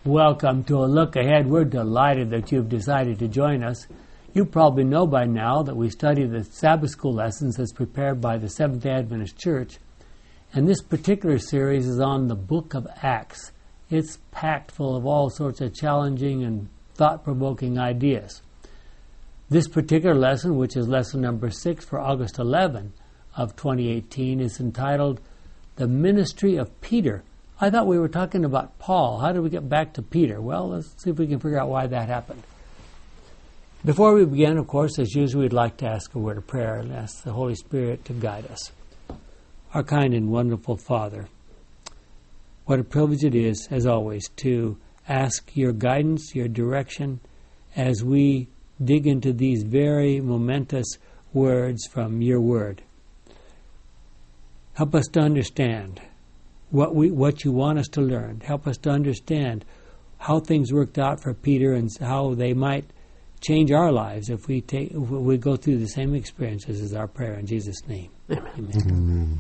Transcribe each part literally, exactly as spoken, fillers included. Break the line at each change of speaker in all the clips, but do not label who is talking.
Welcome to a look ahead. We're delighted that you've decided to join us. You probably know by now that we study the Sabbath School lessons as prepared by the Seventh-day Adventist Church. And this particular series is on the book of Acts. It's packed full of all sorts of challenging and thought-provoking ideas. This particular lesson, which is lesson number six for August eleventh of twenty eighteen, is entitled The Ministry of Peter. I thought we were talking about Paul. How did we get back to Peter? Well, let's see if we can figure out why that happened. Before we begin, of course, as usual, we'd like to ask a word of prayer and ask the Holy Spirit to guide us. Our kind and wonderful Father, what a privilege it is, as always, to ask your guidance, your direction, as we dig into these very momentous words from your word. Help us to understand what we what you want us to learn. Help us to understand how things worked out for Peter and how they might change our lives if we take if we go through the same experiences. Is our prayer in Jesus' name. Amen. Amen. Amen.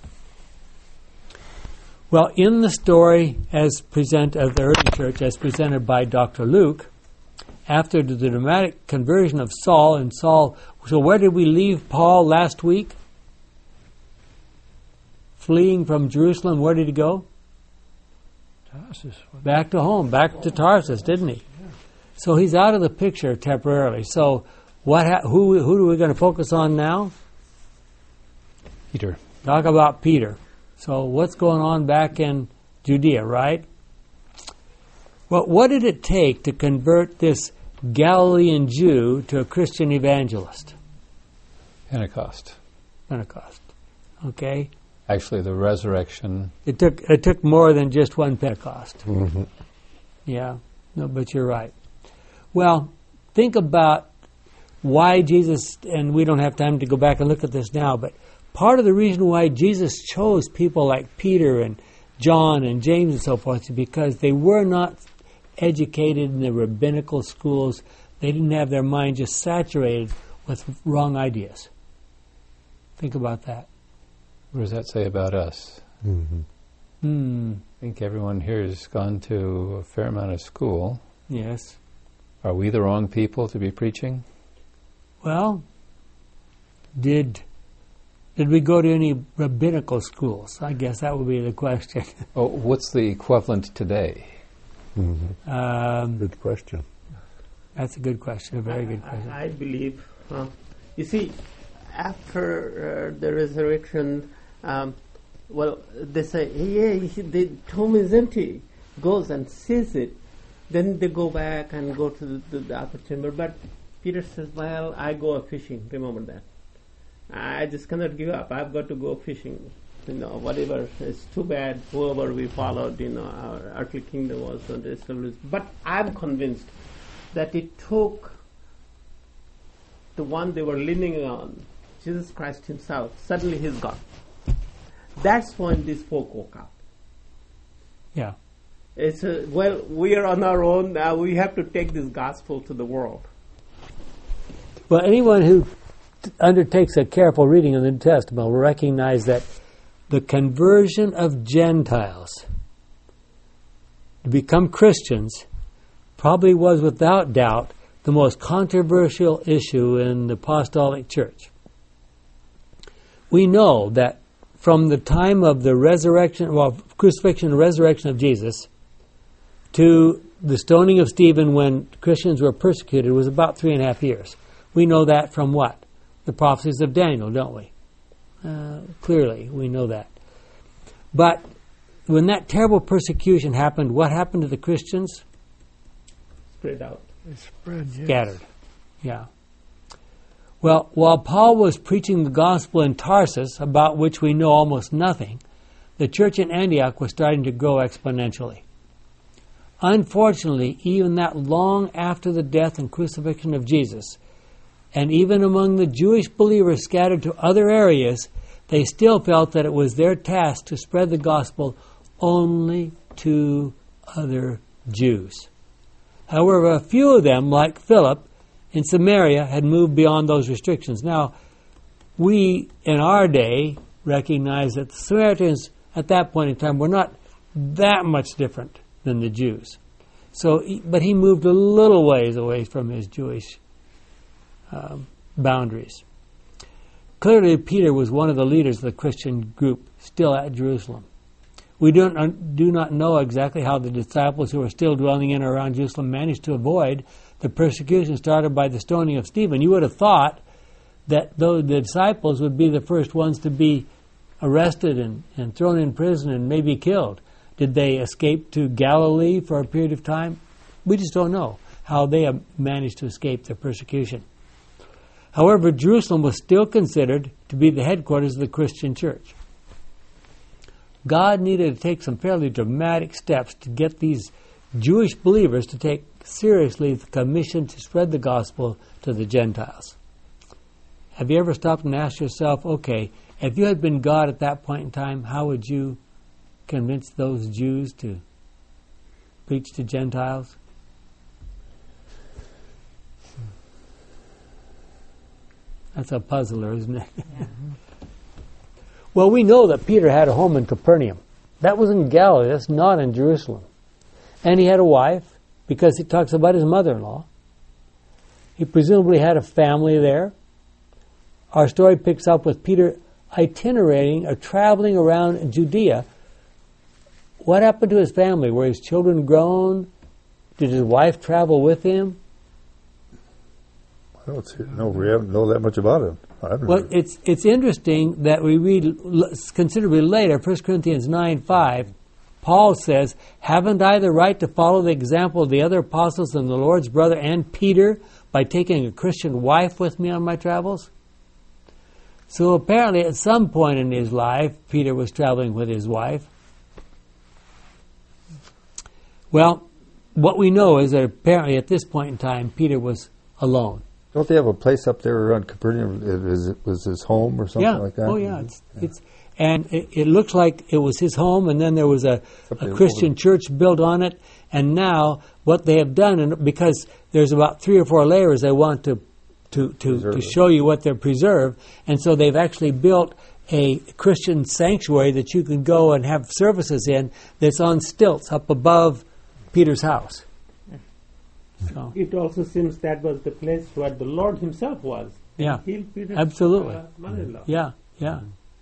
Well, in the story as present of the early church, as presented by Doctor Luke, after the dramatic conversion of Saul and Saul, so where did we leave Paul last week? Fleeing from Jerusalem, where did he go?
Tarsus.
Back to home, back to Tarsus, didn't he? So he's out of the picture temporarily. So what? Ha- who who are we going to focus on now?
Peter.
Talk about Peter. So what's going on back in Judea, right? Well, what did it take to convert this Galilean Jew to a Christian evangelist?
Pentecost.
Pentecost. Okay.
Actually, the resurrection.
It took it took more than just one Pentecost.
Mm-hmm.
Yeah. No, but you're right. Well, think about why Jesus, and we don't have time to go back and look at this now, but part of the reason why Jesus chose people like Peter and John and James and so forth is because they were not educated in the rabbinical schools. They didn't have their mind just saturated with wrong ideas. Think about that.
What does that say about us?
Mm-hmm. Hmm.
I think everyone here has gone to a fair amount of school.
Yes.
Are we the wrong people to be preaching?
Well, did did we go to any rabbinical schools? I guess that would be the question.
Oh, what's the equivalent today?
Mm-hmm. Um,
good question.
That's a good question, a very good question.
I, I believe, uh, you see, after uh, the resurrection, um, well, they say, yeah, he, the tomb is empty. Goes and sees it. Then they go back and go to the, the, the upper chamber. But Peter says, well, I go fishing. Remember that. I just cannot give up. I've got to go fishing. You know, whatever. It's too bad. Whoever we followed, you know, our earthly kingdom was not established. But I'm convinced that it took the one they were leaning on, Jesus Christ himself. Suddenly he's gone. That's when these folk woke up.
Yeah.
It's a, well, we are on our own now. We have to take this gospel to the world.
Well, anyone who t- undertakes a careful reading of the New Testament will recognize that the conversion of Gentiles to become Christians probably was, without doubt, the most controversial issue in the apostolic church. We know that from the time of the resurrection, well, crucifixion and resurrection of Jesus, to the stoning of Stephen when Christians were persecuted was about three and a half years. We know that from what? The prophecies of Daniel, don't we? Uh, clearly, we know that. But when that terrible persecution happened, what happened to the Christians?
Spread out.
They spread, yes.
Scattered. Yeah. Well, while Paul was preaching the gospel in Tarsus, about which we know almost nothing, the church in Antioch was starting to grow exponentially. Unfortunately, even that long after the death and crucifixion of Jesus, and even among the Jewish believers scattered to other areas, they still felt that it was their task to spread the gospel only to other Jews. However, a few of them, like Philip in Samaria, had moved beyond those restrictions. Now, we, in our day, recognize that the Samaritans at that point in time were not that much different than the Jews. So, he, but he moved a little ways away from his Jewish um, boundaries. Clearly, Peter was one of the leaders of the Christian group still at Jerusalem. We don't, do not know exactly how the disciples who were still dwelling in or around Jerusalem managed to avoid the persecution started by the stoning of Stephen. You would have thought that though the disciples would be the first ones to be arrested and, and thrown in prison and maybe killed. Did they escape to Galilee for a period of time? We just don't know how they have managed to escape the persecution. However, Jerusalem was still considered to be the headquarters of the Christian church. God needed to take some fairly dramatic steps to get these Jewish believers to take seriously the commission to spread the gospel to the Gentiles. Have you ever stopped and asked yourself, okay, if you had been God at that point in time, how would you convince those Jews to preach to Gentiles? That's a puzzler, isn't it? Yeah. Well, we know that Peter had a home in Capernaum. That was in Galilee. That's not in Jerusalem. And he had a wife, because he talks about his mother-in-law. He presumably had a family there. Our story picks up with Peter itinerating or traveling around Judea. What happened to his family? Were his children grown? Did his wife travel with him?
I don't see, no, we haven't know that much about him. I haven't
Well,
heard.
it's it's interesting that we read l- considerably later, First Corinthians nine five, Paul says, haven't I the right to follow the example of the other apostles and the Lord's brother and Peter by taking a Christian wife with me on my travels? So apparently at some point in his life, Peter was traveling with his wife. Well, what we know is that apparently at this point in time, Peter was alone.
Don't they have a place up there around Capernaum? Is it was his home or something
yeah.
like that?
Oh, yeah. It's, yeah. it's and it, it looks like it was his home, and then there was a, a Christian church built on it. And now what they have done, and because there's about three or four layers they want to to to, to show you what they're preserved, and so they've actually built a Christian sanctuary that you can go and have services in that's on stilts up above Peter's house. So.
It also seems that was the place where the Lord himself was.
Yeah,
Healed Peter's,
absolutely.
Uh, mother-in-law.
Yeah, yeah.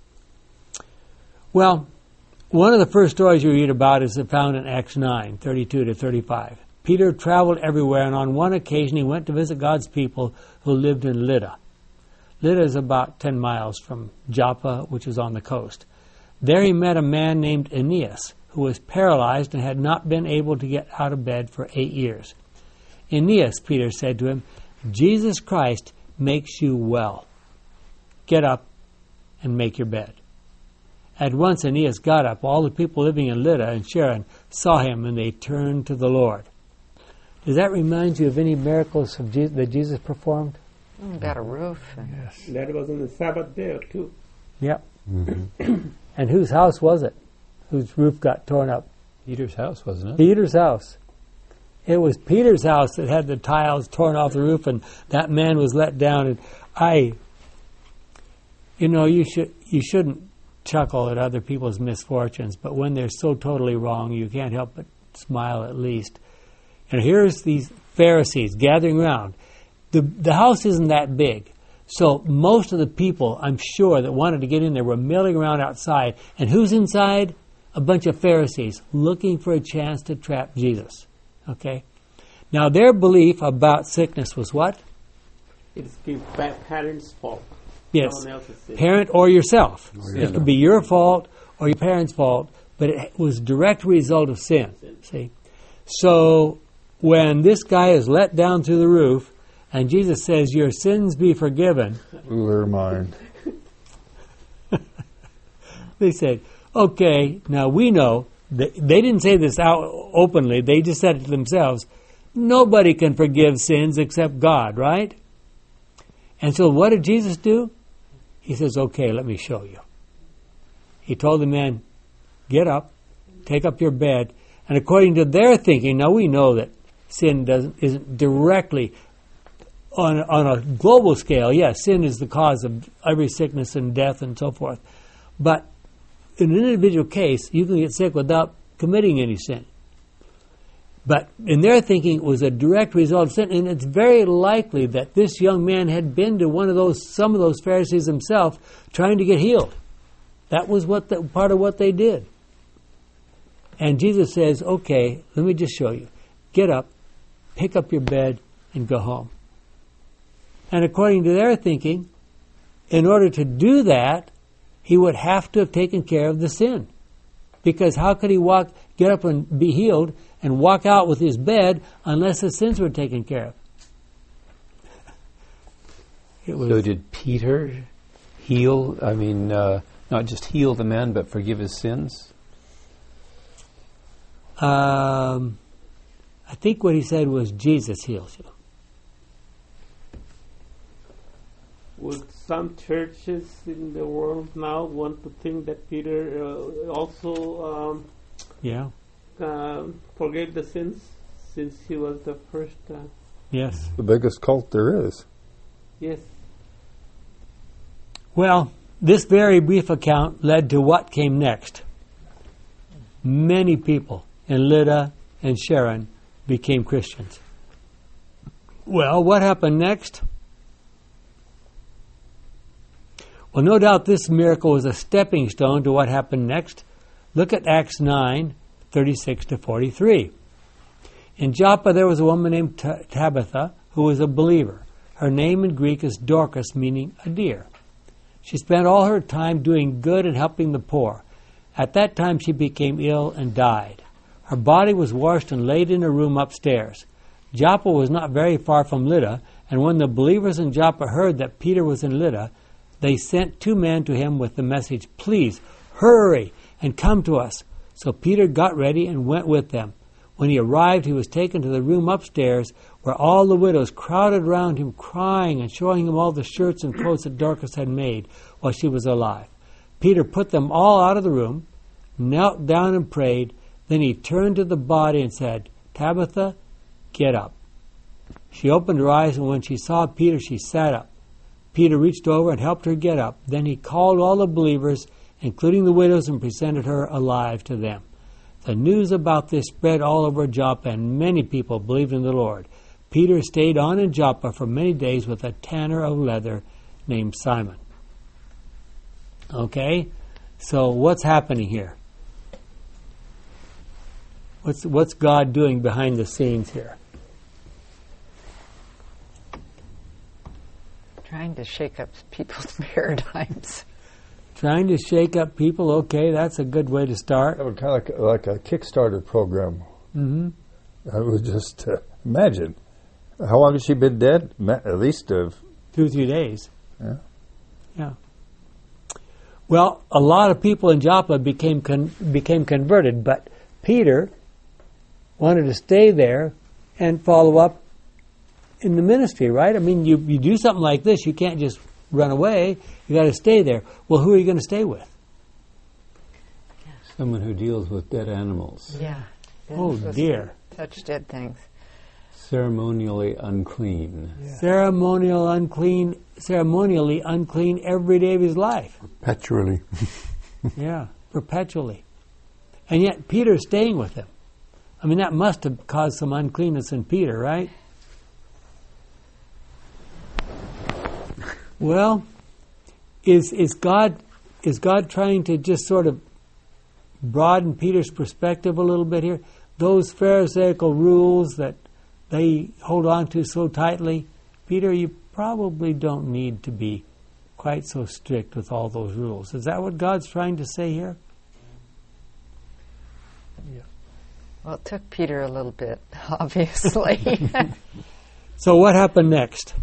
Well, one of the first stories you read about is found in Acts nine, thirty-two to thirty-five. Peter traveled everywhere, and on one occasion he went to visit God's people who lived in Lydda. Lydda is about ten miles from Joppa, which is on the coast. There he met a man named Aeneas, who was paralyzed and had not been able to get out of bed for eight years. Aeneas, Peter said to him, Jesus Christ makes you well. Get up and make your bed. At once Aeneas got up. All the people living in Lydda and Sharon saw him, and they turned to the Lord. Does that remind you of any miracles of Je- that Jesus performed?
Mm, got a roof.
Yes. That was on the Sabbath day too.
Yep. Mm-hmm. And whose house was it? Whose roof got torn up?
Peter's house, wasn't it?
Peter's house. It was Peter's house that had the tiles torn off the roof, and that man was let down. And I, you know, you should you shouldn't chuckle at other people's misfortunes, but when they're so totally wrong, you can't help but smile at least. And here's these Pharisees gathering around. The the house isn't that big, so most of the people, I'm sure, that wanted to get in there were milling around outside. And who's inside? A bunch of Pharisees looking for a chance to trap Jesus. Okay? Now, their belief about sickness was what?
It's the pa- parents' fault.
Yes.
No one else's sin.
Parent or yourself.
Or
It
yourself.
could be your fault or your parents' fault, but it was a direct result of sin. See? So, when this guy is let down through the roof, and Jesus says, your sins be forgiven,
Ruler mind.
they said, okay, now we know, they, they didn't say this out openly, they just said it to themselves, nobody can forgive sins except God, right? And so what did Jesus do? He says, okay, let me show you. He told the man, get up, take up your bed, and according to their thinking, now we know that sin doesn't isn't directly on on a global scale. Yes, sin is the cause of every sickness and death and so forth. But in an individual case, you can get sick without committing any sin. But in their thinking, it was a direct result of sin, and it's very likely that this young man had been to one of those, some of those Pharisees himself, trying to get healed. That was what the, part of what they did. And Jesus says, okay, let me just show you. Get up, pick up your bed, and go home. And according to their thinking, in order to do that, he would have to have taken care of the sin. Because how could he walk, get up and be healed and walk out with his bed unless his sins were taken care of?
It was so did Peter heal, I mean, uh, not just heal the man, but forgive his sins?
Um, I think what he said was, Jesus heals you.
Would some churches in the world now want to think that Peter uh, also um,
Yeah.
uh, forgave the sins, since he was the first? Uh,
Yes.
The biggest cult there is.
yes.
Well, this very brief account led to what came next. Many people in Lydda and Sharon became Christians. Well, what happened next? Well, no doubt this miracle was a stepping stone to what happened next. Look at Acts nine, thirty-six to forty-three. In Joppa there was a woman named Tabitha who was a believer. Her name in Greek is Dorcas, meaning a deer. She spent all her time doing good and helping the poor. At that time she became ill and died. Her body was washed and laid in a room upstairs. Joppa was not very far from Lydda, and when the believers in Joppa heard that Peter was in Lydda, they sent two men to him with the message, "Please, hurry and come to us." So Peter got ready and went with them. When he arrived, he was taken to the room upstairs where all the widows crowded around him, crying and showing him all the shirts and coats that Dorcas had made while she was alive. Peter put them all out of the room, knelt down and prayed. Then he turned to the body and said, "Tabitha, get up." She opened her eyes, and when she saw Peter, she sat up. Peter reached over and helped her get up. Then he called all the believers, including the widows, and presented her alive to them. The news about this spread all over Joppa, and many people believed in the Lord. Peter stayed on in Joppa for many days with a tanner of leather named Simon. Okay, so what's happening here? What's what's God doing behind the scenes here?
Trying to shake up people's paradigms.
Trying to shake up people. Okay, that's a good way to start.
That would kind of like, like a Kickstarter program.
Mm-hmm.
I would just uh, imagine. How long has she been dead? Ma- At least of
Two or three days.
Yeah.
Yeah. Well, a lot of people in Joppa became con- became converted, but Peter wanted to stay there and follow up in the ministry, right? I mean, you, you do something like this, you can't just run away. You got to stay there. Well, who are you going to stay with?
Someone who deals with dead animals.
Yeah.
Oh, dear.
Touch dead things.
Ceremonially unclean.
Yeah. Ceremonial unclean, ceremonially unclean every day of his life.
perpetually.
Yeah, perpetually. And yet Peter's staying with him. I mean, that must have caused some uncleanness in Peter, right? Well, is is God is God trying to just sort of broaden Peter's perspective a little bit here? Those Pharisaical rules that they hold on to so tightly, Peter, you probably don't need to be quite so strict with all those rules. Is that what God's trying to say here?
Yeah. Well, it took Peter a little bit, obviously.
So what happened next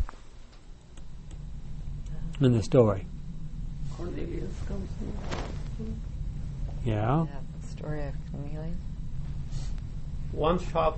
in the story?
Cornelius comes in.
Yeah.
Yeah, the story of Cornelius.
One shock,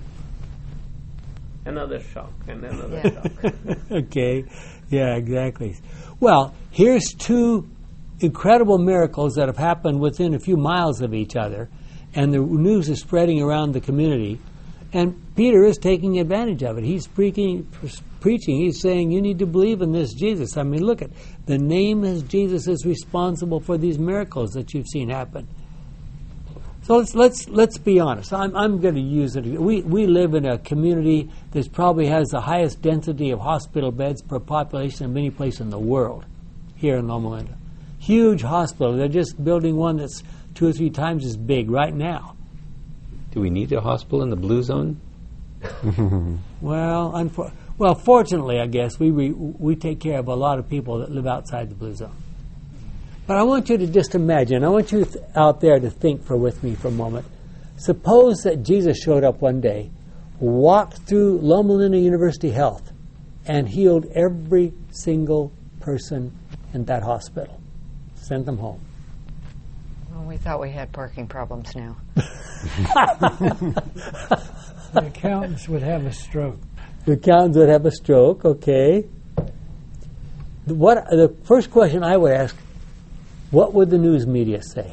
another shock, and another
Yeah.
shock.
Okay. Yeah, exactly. Well, here's two incredible miracles that have happened within a few miles of each other, and the news is spreading around the community, and Peter is taking advantage of it. He's preaching, preaching. He's saying, you need to believe in this Jesus. I mean, look at the name of Jesus is responsible for these miracles that you've seen happen. So let's let's let's be honest. I'm I'm going to use it. We we live in a community that probably has the highest density of hospital beds per population of any place in the world. Here in Loma Linda, huge hospital. They're just building one that's two or three times as big right now.
Do we need a hospital in the blue zone?
Well, unfor- well, fortunately, I guess we re- we take care of a lot of people that live outside the blue zone. But I want you to just imagine. I want you th- out there to think for with me for a moment. Suppose that Jesus showed up one day, walked through Loma Linda University Health, and healed every single person in that hospital. Sent them home.
Well, we thought we had parking problems now.
The accountants would have a stroke.
The accountants would have a stroke, okay. The, what, the first question I would ask, what would the news media say?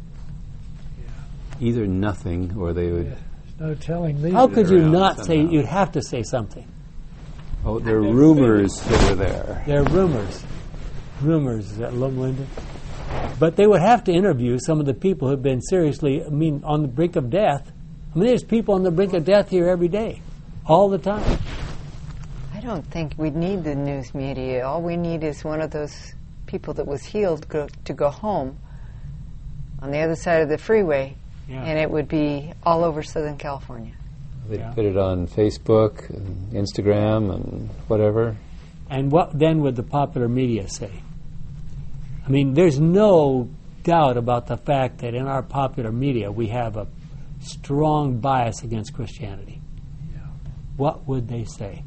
Either nothing, or they would.
Yeah, there's no telling these.
How could you
around
not say,
somehow.
you'd have to say something.
Oh, there are rumors that are there.
There are rumors. Rumors at Loma Linda. But they would have to interview some of the people who have been seriously, I mean, on the brink of death. I mean, there's people on the brink of death here every day, all the time.
I don't think we need the news media. All we need is one of those people that was healed go, to go home on the other side of the freeway,
Yeah.
and it would be all over Southern California.
They'd
Yeah.
put it on Facebook, and Instagram, and whatever.
And what then would the popular media say? I mean, there's no doubt about the fact that in our popular media we have a strong bias against Christianity.
Yeah.
What would they say?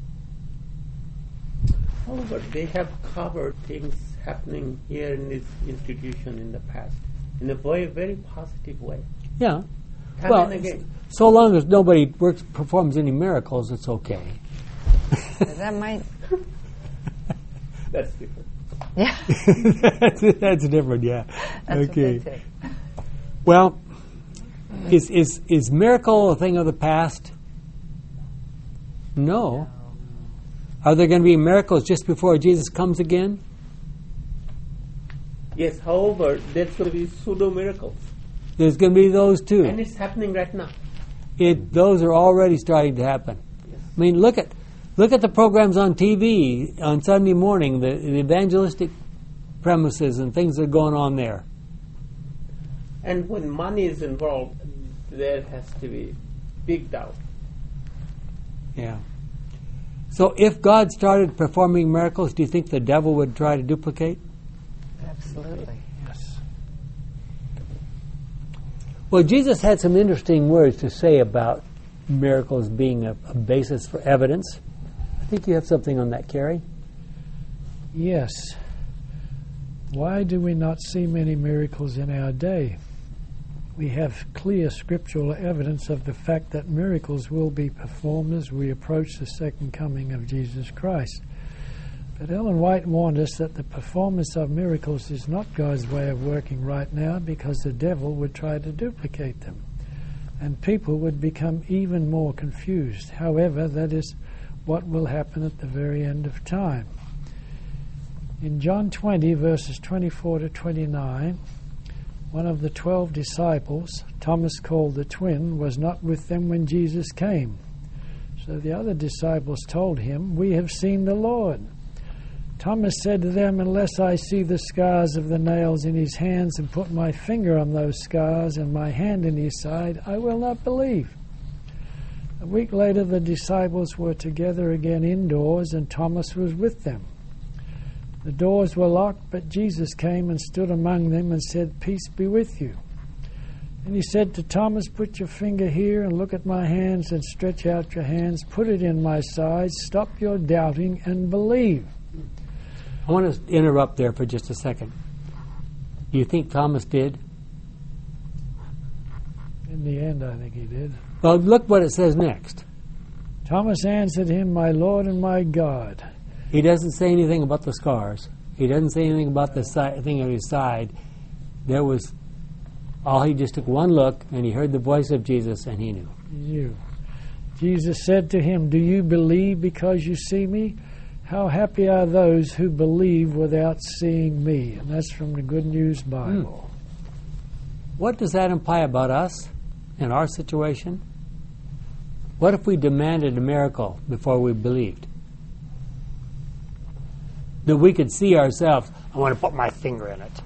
However, they have covered things happening here in this institution in the past in a very, very positive way.
Yeah.
Time
well,
and again.
so long as nobody works, performs any miracles, it's okay.
That might,
That's different.
yeah.
that's, that's different, yeah.
That's
okay.
what they say.
Well, is is is miracle a thing of the past? No. Are there going to be miracles just before Jesus comes again?
Yes, however, there's going to be pseudo miracles.
There's going to be those too.
And it's happening right now.
It, those are already starting to happen.
Yes.
I mean, look at look at the programs on T V on Sunday morning, the, the evangelistic premises and things that are going on there.
And when money is involved, there has to be big doubt.
Yeah. So if God started performing miracles, do you think the devil would try to duplicate?
Absolutely.
Yes.
Well, Jesus had some interesting words to say about miracles being a, a basis for evidence. I think you have something on that, Carrie.
Yes. Why do we not see many miracles in our day? We have clear scriptural evidence of the fact that miracles will be performed as we approach the second coming of Jesus Christ. But Ellen White warned us that the performance of miracles is not God's way of working right now, because the devil would try to duplicate them, and people would become even more confused. However, that is what will happen at the very end of time. In John twenty, verses twenty-four to twenty-nine, one of the twelve disciples, Thomas called the twin, was not with them when Jesus came. So the other disciples told him, "We have seen the Lord." Thomas said to them, "Unless I see the scars of the nails in his hands and put my finger on those scars and my hand in his side, I will not believe." A week later, the disciples were together again indoors, and Thomas was with them. The doors were locked, but Jesus came and stood among them and said, "Peace be with you." And he said to Thomas, "Put your finger here and look at my hands, and stretch out your hands. Put it in my side. Stop your doubting and believe."
I want to interrupt there for just a second. Do you think Thomas did?
In the end, I think he did.
Well, look what it says next.
Thomas answered him, "My Lord and my God."
He doesn't say anything about the scars. He doesn't say anything about the si- thing on his side. There was, all he just took one look, and he heard the voice of Jesus, and he knew.
You. Jesus said to him, "Do you believe because you see me? How happy are those who believe without seeing me." And that's from the Good News Bible.
what does that imply about us in our situation? What if we demanded a miracle before we believed? That we could see ourselves, I want to put my finger in it.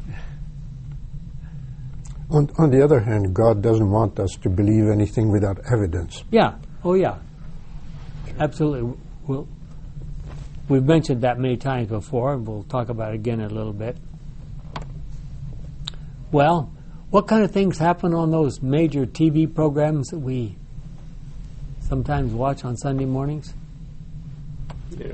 On, on the other hand, God doesn't want us to believe anything without evidence.
Yeah. Oh, yeah. Absolutely. We'll, we've mentioned that many times before, and we'll talk about it again in a little bit. Well, what kind of things happen on those major T V programs that we sometimes watch on Sunday mornings?
Yeah.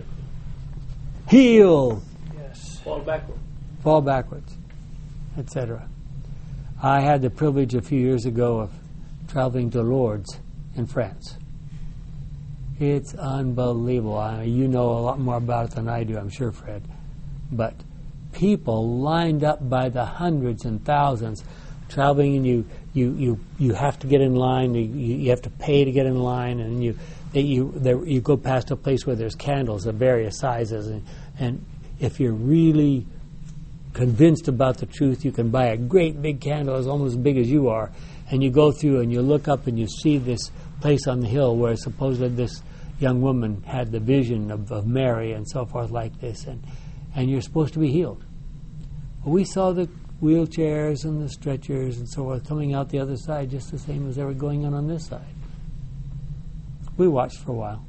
Heal,
Yes.
Fall backward.
fall backwards, et cetera. I had the privilege a few years ago of traveling to Lourdes in France. It's unbelievable. I, you know a lot more about it than I do, I'm sure, Fred. But people lined up by the hundreds and thousands traveling, and you you, you, you have to get in line. You, you have to pay to get in line, and you they, you there, you go past a place where there's candles of various sizes, and, and if you're really convinced about the truth, you can buy a great big candle as almost as big as you are, and you go through and you look up and you see this place on the hill where supposedly this young woman had the vision of, of Mary and so forth like this, and, and you're supposed to be healed. Well, we saw the wheelchairs and the stretchers and so forth coming out the other side just the same as they were going on on this side. We watched for a while.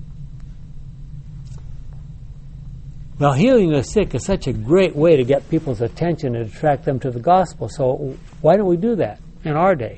Well, healing the sick is such a great way to get people's attention and attract them to the gospel. So why don't we do that in our day?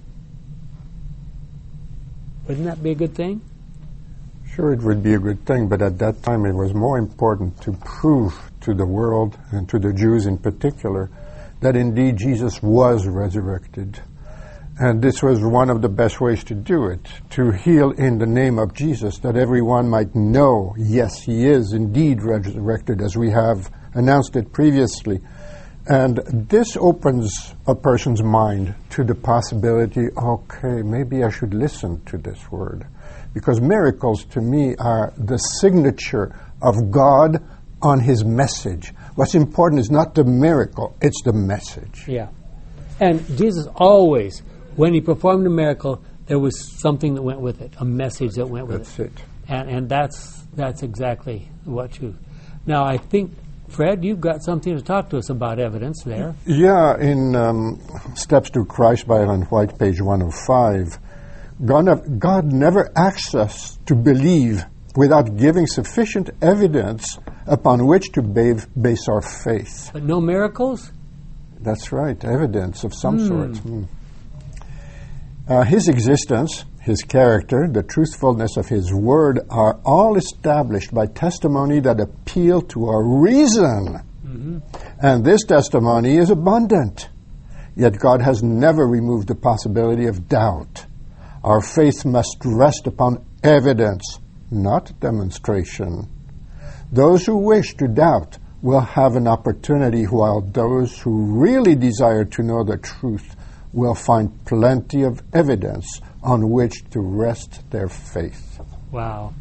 Wouldn't that be a good thing?
Sure, it would be a good thing, but at that time it was more important to prove to the world, and to the Jews in particular, that indeed Jesus was resurrected. And this was one of the best ways to do it, to heal in the name of Jesus, that everyone might know, yes, he is indeed resurrected, as we have announced it previously. And this opens a person's mind to the possibility, okay, maybe I should listen to this word. Because miracles, to me, are the signature of God on his message. What's important is not the miracle, it's the message.
Yeah. And Jesus always, when he performed a miracle, there was something that went with it, a message that went with
That's
it.
it.
And and that's that's exactly what you... Now, I think, Fred, you've got something to talk to us about evidence there.
Yeah, in um, Steps to Christ by Ellen White, page one oh five, God, God never asks us to believe without giving sufficient evidence upon which to ba- base our faith.
But no miracles?
That's right, evidence of some
Mm.
sort. Mm. Uh, his existence, his character, the truthfulness of his word are all established by testimony that appeal to our reason.
Mm-hmm.
And this testimony is abundant. Yet God has never removed the possibility of doubt. Our faith must rest upon evidence, not demonstration. Those who wish to doubt will have an opportunity, while those who really desire to know the truth will find plenty of evidence on which to rest their faith.
Wow.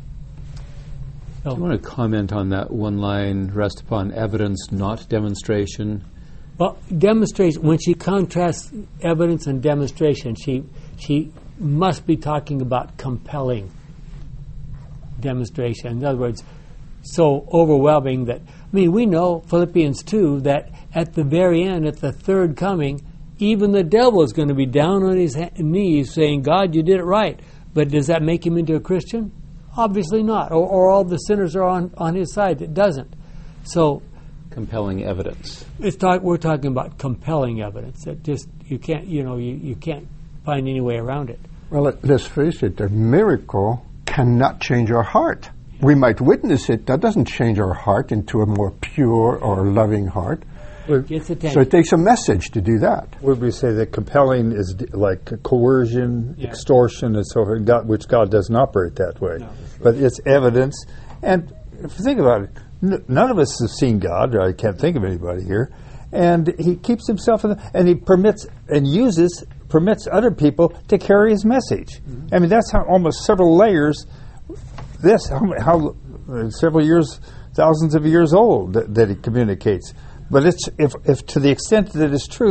Do you want to comment on that one line, rest upon evidence, not demonstration?
Well, demonstration, when she contrasts evidence and demonstration, she she must be talking about compelling demonstration. In other words, so overwhelming that, I mean, we know, Philippians two, that at the very end, at the third coming, even the devil is going to be down on his ha- knees saying, God, you did it right. But does that make him into a Christian? Obviously not. Or, or all the sinners are on, on his side. It doesn't. So
Compelling evidence.
it's talk, we're talking about compelling evidence that just, you can't, you know, you, you can't find any way around it.
Well, let, let's face it, a miracle cannot change our heart. We might witness it, that doesn't change our heart into a more pure or loving heart.
Gets attention.
So it takes a message to do that.
Would we say that compelling is d- like coercion,
Yeah.
extortion, and so forth, God, which God doesn't operate that way?
No.
But it's evidence. And if you think about it, n- none of us have seen God, or I can't think of anybody here, and he keeps himself in the, and he permits and uses, permits other people to carry his message. Mm-hmm. I mean, that's how almost several layers, this, how, how uh, several years, thousands of years old that, that he communicates. But it's if, if to the extent that it's truth,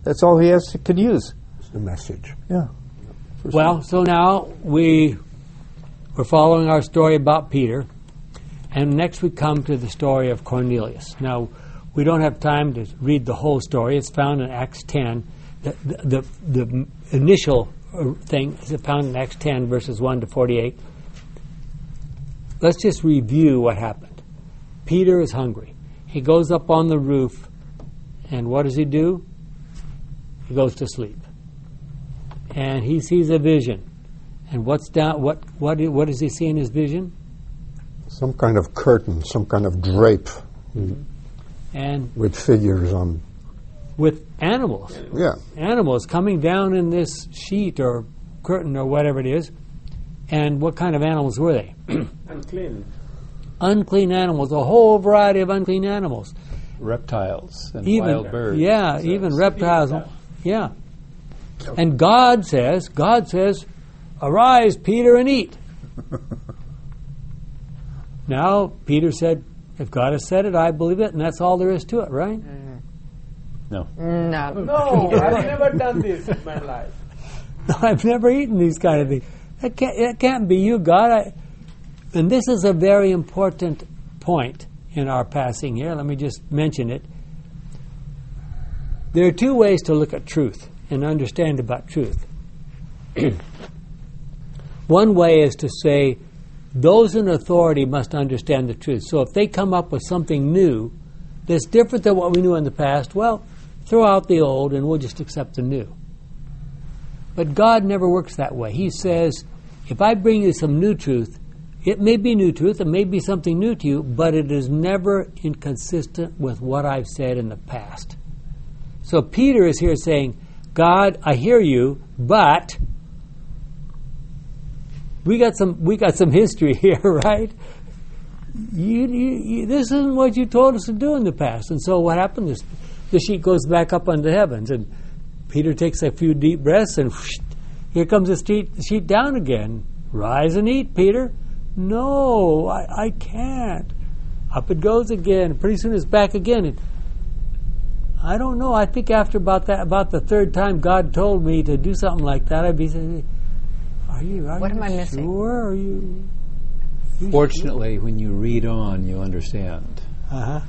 That's all he has to, can use.
It's the message.
Yeah.
Well, so now we, we're following our story about Peter, and next we come to the story of Cornelius. Now, we don't have time to read the whole story. It's found in Acts ten. The, the, the, the initial thing is found in Acts ten, verses one to forty-eight. Let's just review what happened. Peter is hungry. He goes up on the roof, and what does he do? He goes to sleep. And he sees a vision. And what's down? What what what does he see in his vision?
Some kind of curtain, some kind of drape,
Mm-hmm. And
with figures on.
with animals.
Yeah.
Animals coming down in this sheet or curtain or whatever it is. And what kind of animals were they?
Unclean.
Unclean animals, a whole variety of unclean animals.
Reptiles and
Even
wild birds.
Yeah, even reptiles. Yeah. And God says, God says, arise, Peter, and eat. Now, Peter said, if God has said it, I believe it, and that's all there is to it, right?
No.
No.
No, I've never done this in my life.
I've never eaten these kind of things. That can't, that can't be you, God. I, and this is a very important point in our passing here. Let me just mention it. There are two ways to look at truth and understand about truth. One way is to say, those in authority must understand the truth. So if they come up with something new that's different than what we knew in the past, well, throw out the old and we'll just accept the new. But God never works that way. He says, if I bring you some new truth, it may be new truth, it may be something new to you, but it is never inconsistent with what I've said in the past. So Peter is here saying, God, I hear you, but we got some we got some history here, right? You, you, you, this isn't what you told us to do in the past. And so what happened is the sheet goes back up into heavens, and Peter takes a few deep breaths, and whoosh, here comes the sheet, sheet down again. Rise and eat, Peter. No, I, I can't. Up it goes again. Pretty soon it's back again. And I don't know. I think after about that, about the third time God told me to do something like that, I'd be saying, "Are you? Are
What
you
am I missing?
Sure? Are you?"
Fortunately, when you read on, you understand.
Uh huh.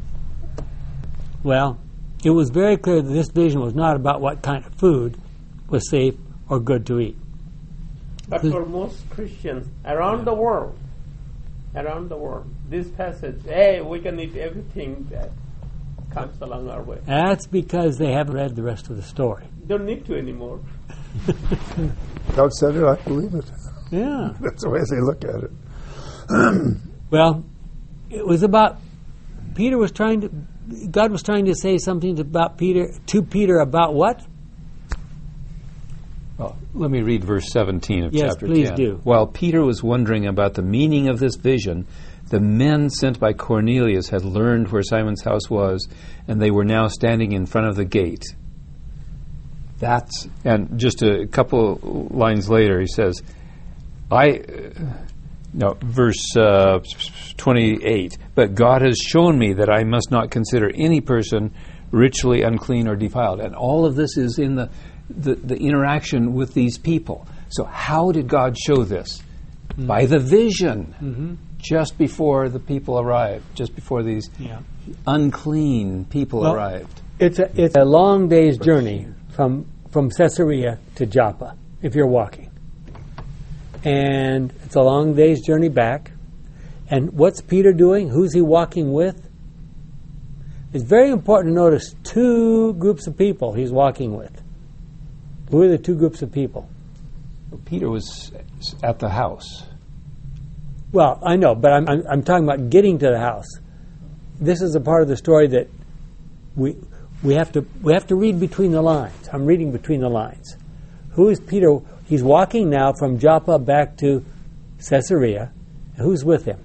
Well, it was very clear that this vision was not about what kind of food was safe or good to eat.
But for most Christians around the world, around the world, this passage, hey, we can eat everything that comes along our way.
That's because they haven't read the rest of the story.
Don't need to anymore.
God said it, I believe it.
Yeah.
That's the way they look at it.
Well, it was about Peter was trying to. God was trying to say something about Peter to Peter about what?
Well, let me read verse seventeen of
Yes,
chapter
please
ten.
do.
While Peter was wondering about the meaning of this vision, the men sent by Cornelius had learned where Simon's house was, and they were now standing in front of the gate. That's and just a couple lines later, he says, "I." Uh, No, verse uh, twenty-eight. But God has shown me that I must not consider any person ritually unclean or defiled. And all of this is in the, the, the interaction with these people. So how did God show this? Mm-hmm. By the vision, mm-hmm. just before the people arrived, just before these
Yeah.
unclean people
Well,
arrived.
It's a it's a long day's journey from from Caesarea to Joppa if you're walking. And it's a long day's journey back. And what's Peter doing? Who's he walking with? It's very important to notice two groups of people he's walking with. Who are the two groups of people?
Peter was at the house.
Well, I know, but I'm, I'm, I'm talking about getting to the house. This is a part of the story that we we have to we have to read between the lines. I'm reading between the lines. Who is Peter? He's walking now from Joppa back to Caesarea. Who's with him?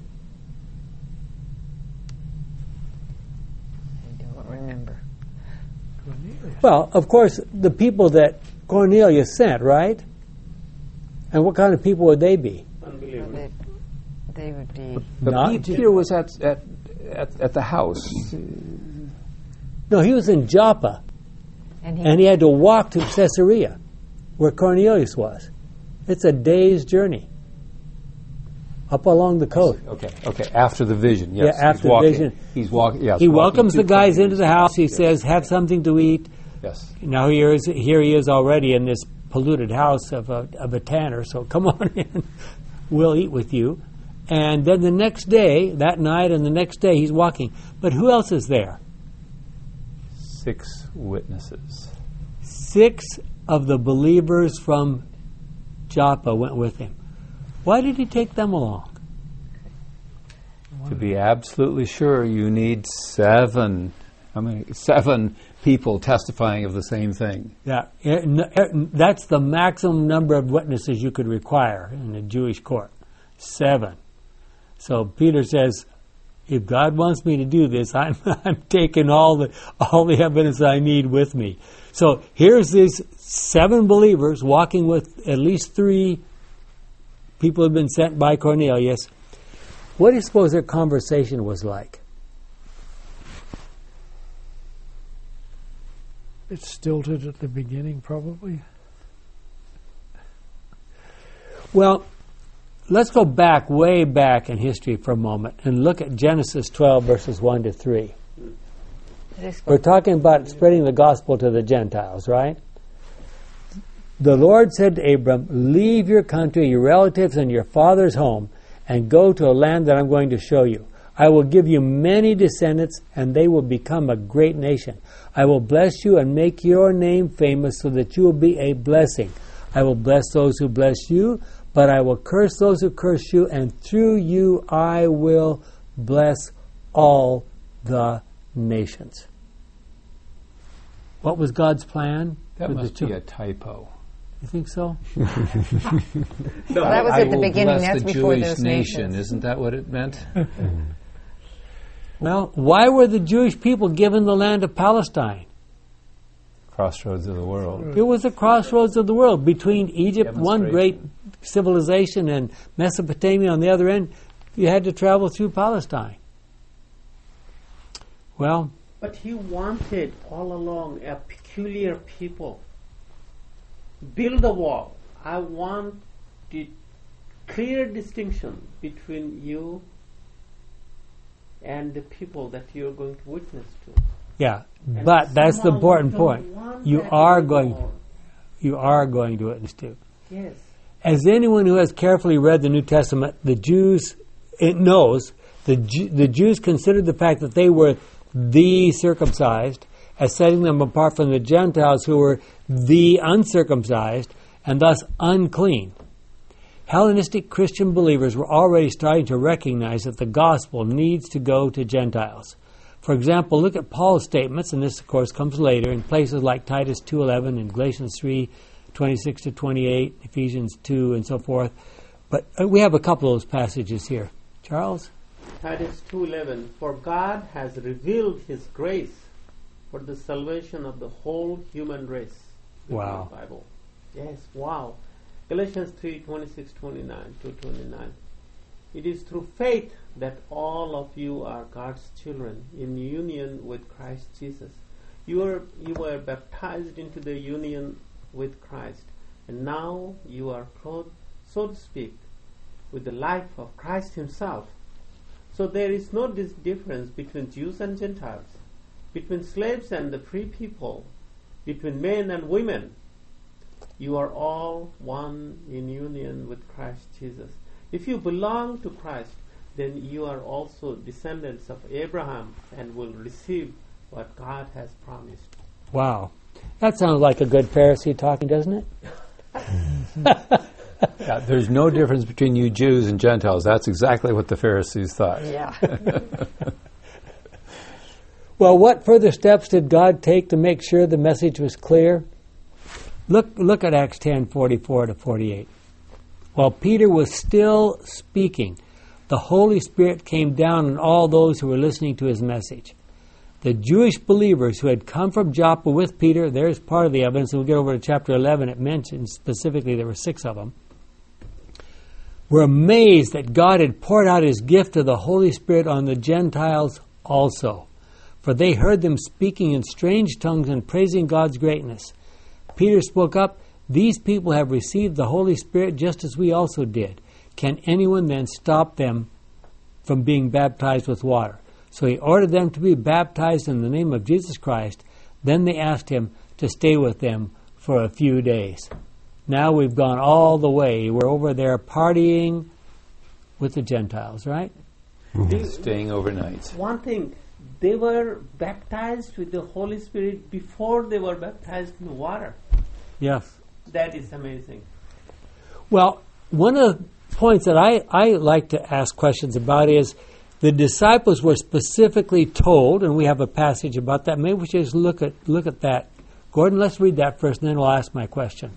I don't remember.
Well, of course, the people that Cornelius sent, right? And what kind of people would they be?
Unbelievable.
They, they would be.
But
Not
Pe-
Jew-
Peter was at, at at at the house.
No, he was in Joppa.
And he,
And he had to walk to Caesarea, where Cornelius was. It's a day's journey up along the coast.
Okay, okay. After the vision, yes.
Yeah, after
he's
the
walking.
vision.
He's walking. Yes.
He
walking
welcomes
to
the guys
Cornelius.
into the house. He
Yes.
says, "Have something to eat."
Yes.
Now here is here he is already in this polluted house of a of a tanner. So come on in, we'll eat with you. And then the next day, that night, and the next day, he's walking. But who else is there?
Six witnesses.
Six of the believers from Joppa went with him. Why did he take them along?
To be absolutely sure, you need seven. I mean, seven people testifying of the same thing.
Yeah, that's the maximum number of witnesses you could require in a Jewish court. Seven. So Peter says, if God wants me to do this, I'm, I'm taking all the all the evidence I need with me. So here's these seven believers walking with at least three people who have been sent by Cornelius. What do you suppose their conversation was like?
It's stilted at the beginning, probably.
Well, let's go back, way back in history for a moment and look at Genesis twelve, verses one to three. We're talking about spreading the gospel to the Gentiles, right? The Lord said to Abram, leave your country, your relatives, and your father's home, and go to a land that I'm going to show you. I will give you many descendants, and they will become a great nation. I will bless you and make your name famous so that you will be a blessing. I will bless those who bless you, but I will curse those who curse you, and through you I will bless all the nations. What was God's plan?
That
for the
must be
two-
a typo.
You think so?
Well, that was
I
at the
will
beginning.
bless
That's
the
before
Jewish
those
nation.
nations.
Isn't that what it meant?
Well, why were the Jewish people given the land of Palestine?
Crossroads of the world.
It was the crossroads of the world between Egypt, one great
Demonstration.
civilization, and Mesopotamia on the other end. You had to travel through Palestine. Well,
But he wanted all along a peculiar people. Build a wall. I want the clear distinction between you and the people that you're going to witness to.
yeah,
And
but that's the
somehow
important
we don't
point.
want
You
that
are
anymore.
going, you are going to witness to.
Yes.
As anyone who has carefully read the New Testament, the Jews, it knows, the, Ju- the Jews considered the fact that they were the circumcised as setting them apart from the Gentiles who were the uncircumcised and thus unclean. Hellenistic Christian believers were already starting to recognize that the gospel needs to go to Gentiles. For example, look at Paul's statements, and this, of course, comes later in places like Titus two eleven and Galatians three twenty-six to twenty-eight, Ephesians two, and so forth. But uh, we have a couple of those passages here. Charles?
Titus two eleven. For God has revealed His grace for the salvation of the whole human race.
Wow.
The Bible. Yes, wow. Galatians three twenty-six twenty-nine to twenty-nine. It is through faith that all of you are God's children in union with Christ Jesus. You are you were baptized into the union with Christ, and now you are clothed, so to speak, with the life of Christ Himself. So there is no dis- difference between Jews and Gentiles, between slaves and the free people, between men and women. You are all one in union with Christ Jesus. If you belong to Christ, then you are also descendants of Abraham and will receive what God has promised.
Wow. That sounds like a good Pharisee talking, doesn't it?
Yeah, there's no difference between you Jews and Gentiles. That's exactly what the Pharisees thought.
Yeah.
Well, what further steps did God take to make sure the message was clear? Look, look at Acts ten forty-four to forty-eight. While Peter was still speaking, the Holy Spirit came down on all those who were listening to his message. The Jewish believers who had come from Joppa with Peter, there's part of the evidence, and we'll get over to chapter eleven, it mentions specifically there were six of them, were amazed that God had poured out His gift of the Holy Spirit on the Gentiles also. for they heard them speaking in strange tongues and praising God's greatness. Peter spoke up, "These people have received the Holy Spirit just as we also did. Can anyone then stop them from being baptized with water?" So he ordered them to be baptized in the name of Jesus Christ. Then they asked him to stay with them for a few days. Now we've gone all the way. We're over there partying with the Gentiles, right?
Mm-hmm. Staying overnight.
One thing, they were baptized with the Holy Spirit before they were baptized in water.
Yes.
That is amazing.
Well, one of the points that I, I like to ask questions about is the disciples were specifically told, and we have a passage about that. Maybe we should just look at look at that. Gordon, let's read that first, and then we'll ask my question.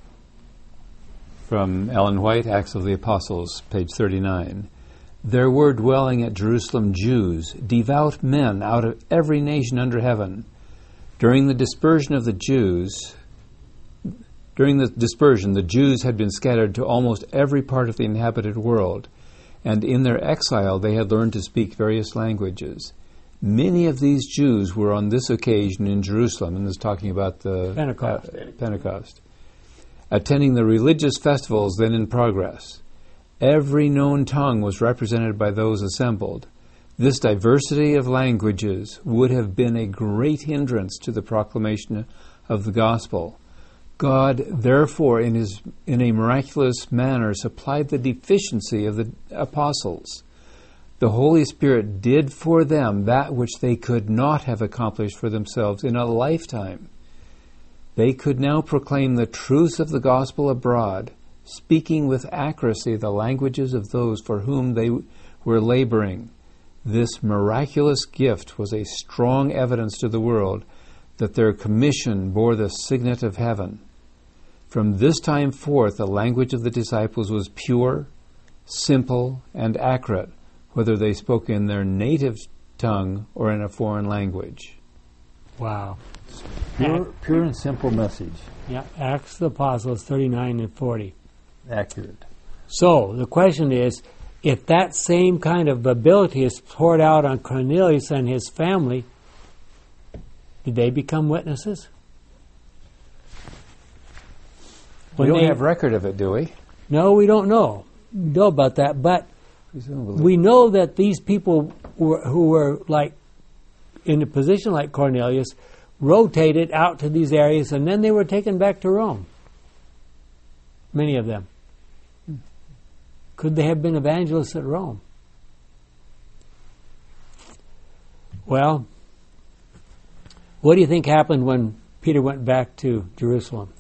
From Ellen White, Acts of the Apostles, page thirty-nine. There were dwelling at Jerusalem Jews, devout men out of every nation under heaven. During the dispersion of the Jews, during the dispersion, the Jews had been scattered to almost every part of the inhabited world, and in their exile they had learned to speak various languages. Many of these Jews were on this occasion in Jerusalem, and this is talking about the
Pentecost.
Uh, Pentecost, attending the religious festivals then in progress. Every known tongue was represented by those assembled. This diversity of languages would have been a great hindrance to the proclamation of the gospel. God, therefore, in his in a miraculous manner, supplied the deficiency of the apostles. The Holy Spirit did for them that which they could not have accomplished for themselves in a lifetime. They could now proclaim the truth of the gospel abroad, speaking with accuracy the languages of those for whom they were laboring. This miraculous gift was a strong evidence to the world that their commission bore the signet of heaven. From this time forth, the language of the disciples was pure, simple, and accurate, whether they spoke in their native tongue or in a foreign language.
Wow.
Pure, pure and simple message.
Yeah, Acts of the Apostles thirty-nine and forty.
Accurate.
So the question is, if that same kind of ability is poured out on Cornelius and his family, did they become witnesses?
We
When
don't
they-
have record of it, do we?
No, we don't know. We know about that, but
Presumably.
we know that these people were, who were like in a position like Cornelius rotated out to these areas, and then they were taken back to Rome. Many of them. Could they have been evangelists at Rome? Well, what do you think happened when Peter went back to Jerusalem?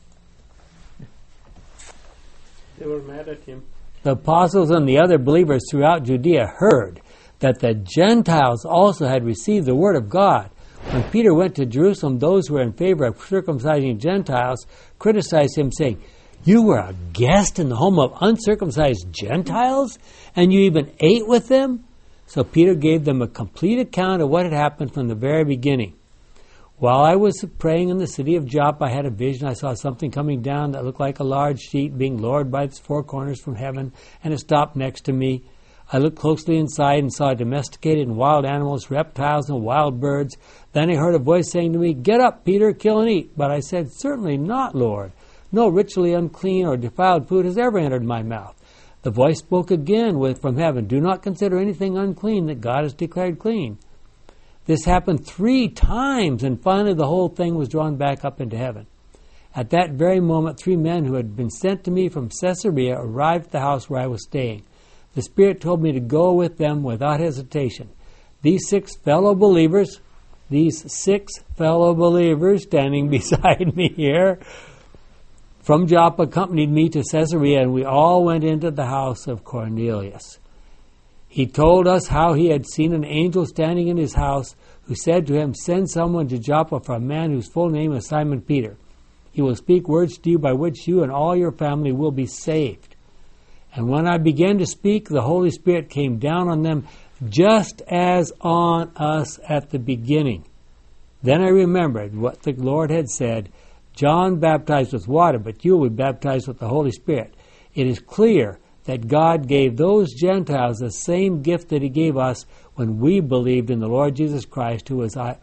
They were mad at him.
The apostles and the other believers throughout Judea heard that the Gentiles also had received the word of God. When Peter went to Jerusalem, those who were in favor of circumcising Gentiles criticized him, saying, "You were a guest in the home of uncircumcised Gentiles, and you even ate with them?" So Peter gave them a complete account of what had happened from the very beginning. While I was praying in the city of Joppa, I had a vision. I saw something coming down that looked like a large sheet being lowered by its four corners from heaven, and it stopped next to me. I looked closely inside and saw domesticated and wild animals, reptiles, and wild birds. Then I heard a voice saying to me, "Get up, Peter, kill and eat." But I said, "Certainly not, Lord. No ritually unclean or defiled food has ever entered my mouth." The voice spoke again with, from heaven, "Do not consider anything unclean that God has declared clean." This happened three times, and finally the whole thing was drawn back up into heaven. At that very moment, three men who had been sent to me from Caesarea arrived at the house where I was staying. The Spirit told me to go with them without hesitation. These six fellow believers, these six fellow believers standing beside me here, from Joppa accompanied me to Caesarea, and we all went into the house of Cornelius. He told us how he had seen an angel standing in his house who said to him, "Send someone to Joppa for a man whose full name is Simon Peter. He will speak words to you by which you and all your family will be saved." And when I began to speak, the Holy Spirit came down on them just as on us at the beginning. Then I remembered what the Lord had said, "John baptized with water, but you will be baptized with the Holy Spirit." It is clear that God gave those Gentiles the same gift that he gave us when we believed in the Lord Jesus Christ, who was, I,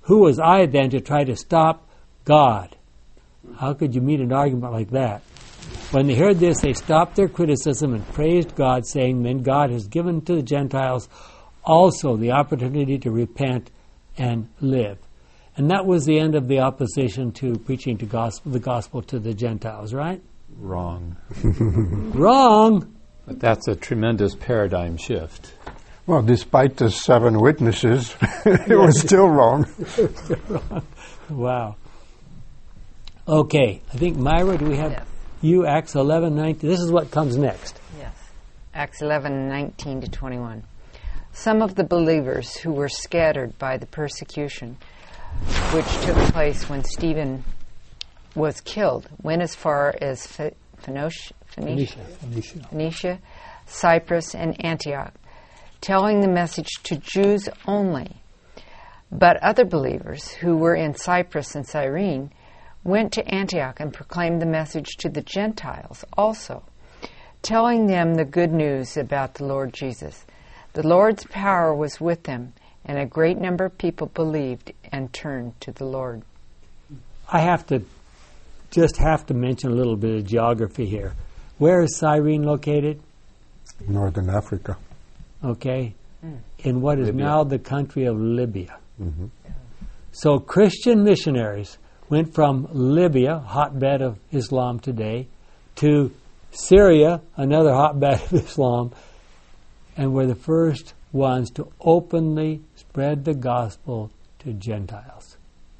Who was I then to try to stop God? How could you meet an argument like that? When they heard this, they stopped their criticism and praised God, saying, then God has given to the Gentiles also the opportunity to repent and live. And that was the end of the opposition to preaching to gospel, the gospel to the Gentiles, right?
Wrong.
Wrong!
But that's a tremendous paradigm shift.
Well, despite the seven witnesses, it was still wrong.
Still wrong. Wow. Okay, I think, Myra, do we have
Yes.
you, Acts eleven nineteen? This is what comes next.
Yes. Acts eleven nineteen to twenty-one. Some of the believers who were scattered by the persecution which took place when Stephen was killed went as far as Ph- Phoenicia, Phoenicia,
Phoenicia.
Phoenicia, Cyprus, and Antioch, telling the message to Jews only. But other believers who were in Cyprus and Cyrene went to Antioch and proclaimed the message to the Gentiles also, telling them the good news about the Lord Jesus. The Lord's power was with them, and a great number of people believed and turned to the Lord.
I have to just have to mention a little bit of geography here. Where is Cyrene located?
Northern Africa.
Okay. Mm. In what is
Libya.
now the country of Libya.
Mm-hmm.
So Christian missionaries went from Libya, hotbed of Islam today, to Syria, another hotbed of Islam, and were the first ones to openly spread the gospel to Gentiles.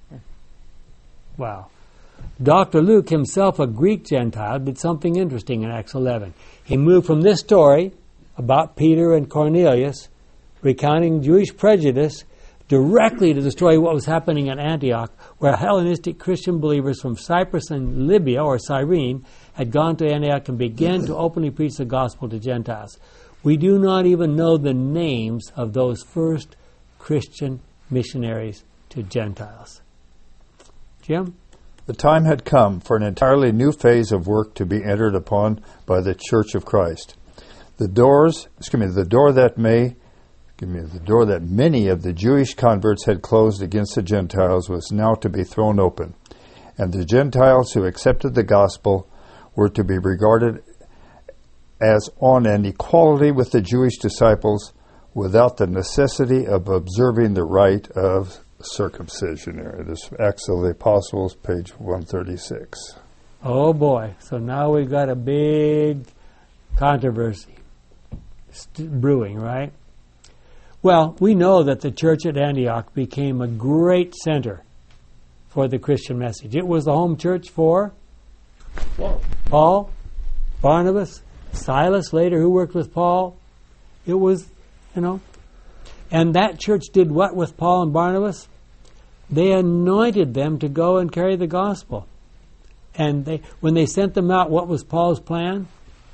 Wow. Doctor Luke, himself a Greek Gentile, did something interesting in Acts eleven. He moved from this story about Peter and Cornelius recounting Jewish prejudice directly to the story of what was happening in Antioch, where Hellenistic Christian believers from Cyprus and Libya, or Cyrene, had gone to Antioch and began to openly preach the gospel to Gentiles. We do not even know the names of those first Christian missionaries to Gentiles. Jim?
The time had come for an entirely new phase of work to be entered upon by the Church of Christ. The doors, excuse me, the door that may, excuse me, the door that many of the Jewish converts had closed against the Gentiles was now to be thrown open, and the Gentiles who accepted the gospel were to be regarded as on an equality with the Jewish disciples without the necessity of observing the rite of circumcision. This Acts of the Apostles, page one thirty-six.
Oh boy, so now we've got a big controversy st- brewing, right? Well, we know that the church at Antioch became a great center for the Christian message. It was the home church for
Paul.
Paul, Barnabas, Silas later, who worked with Paul. It was, you know, and that church did what with Paul and Barnabas? They anointed them to go and carry the gospel. And they, when they sent them out, what was Paul's plan?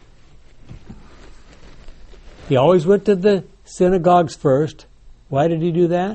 He always went to the synagogues first. Why did he do that?